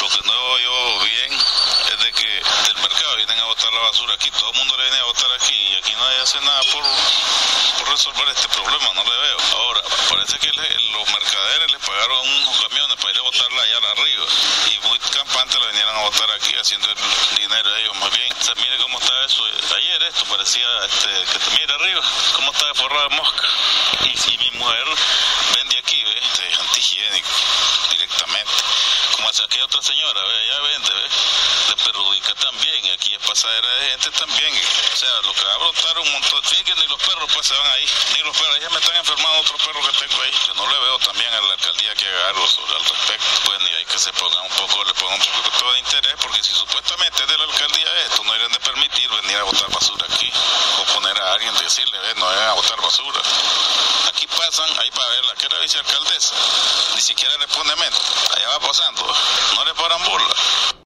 lo que no veo yo bien es de que del mercado vienen a botar la basura aquí, todo el mundo le viene a botar aquí y aquí nadie hace nada por resolver este problema, no le veo. Ahora, parece que los mercaderes les pagaron unos camiones para ir a botarla allá arriba y muy campante la vinieron a botar aquí haciendo el dinero de ellos más bien. O sea, mire cómo está eso. Ayer esto parecía que mira arriba cómo está forrado de mosca. Y mi mujer vende aquí, antihigiénico directamente. Como hace aquella otra señora, ella vende, le perjudica también, y aquí es pasadera de gente también. O sea, lo que va a brotar un montón, fíjense que ni los perros pues se van ahí, ni los perros, ya me están enfermando otros perros que tengo ahí, que no le veo también a la alcaldía que haga algo sobre al respecto. Pues ni hay que se pongan un poco, le pongan un poco de interés, porque si supuestamente es de la alcaldía esto, no deben de permitir venir a botar basura aquí, o poner a alguien, decirle, no deben a botar basura. Aquí pasan, ahí para verla, que era vicealcaldesa, ni siquiera le pone mente, allá va pasando, no le paran burla.